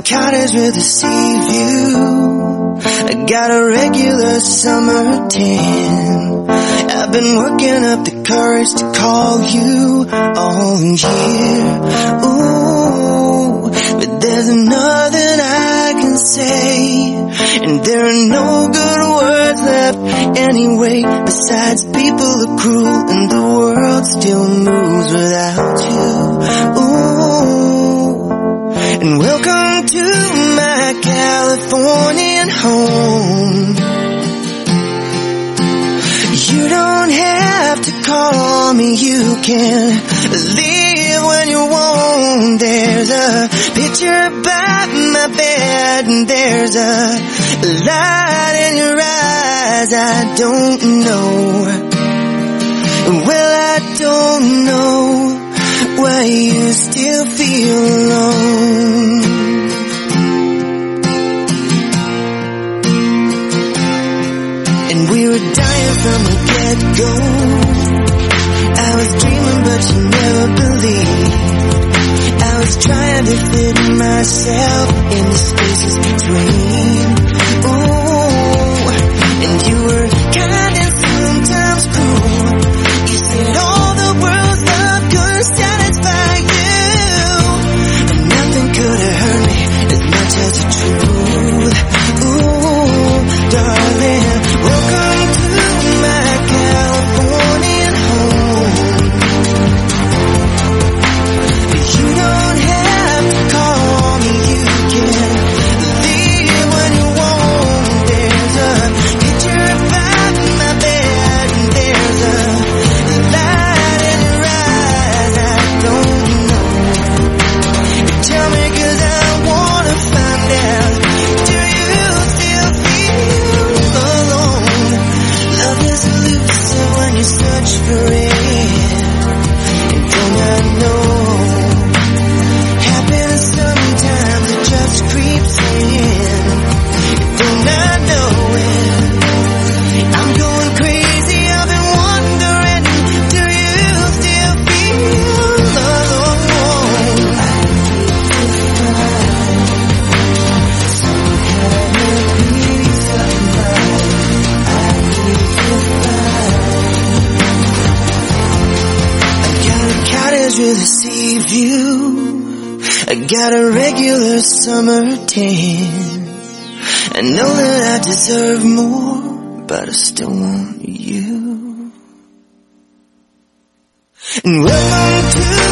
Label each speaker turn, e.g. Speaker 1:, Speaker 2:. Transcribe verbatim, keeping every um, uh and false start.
Speaker 1: a cottage with a sea view. I got a regular summer tan. I've been working up the courage to call you all year. Ooh, but there's nothing I can say, and there are no good words left anyway. Besides, people are cruel and the world still moves without you. Ooh, and welcome to my Californian home. You don't have to call me, you can leave when you want. There's a picture by my bed and there's a light in your eyes. I don't know, well I don't know why you still feel alone. And we were dying from the get-go. I was dreaming but you never believed. I was trying to fit myself in the spaces between. Ooh, and you were kind and sometimes cruel. You said all the world's love could satisfy you, but nothing could have hurt me as much as the truth. Ooh, darling, welcome to my Californian home. You don't have to call me, you can leave when you want. There's a picture by my bed and there's a light in your eyes. I don't know, tell me 'cause I wanna find out. Do you still feel alone? Love is elusive when you search for it. And don't I know, happiness sometimes it just creeps in. Don't I know it? I'm going crazy, I've been wondering, do you still feel alone? I need to find some kind of peace of mind. I need to find. I got a cottage with a sea view. I got a regular summer tan. I know that I deserve more, but I still want you. And welcome to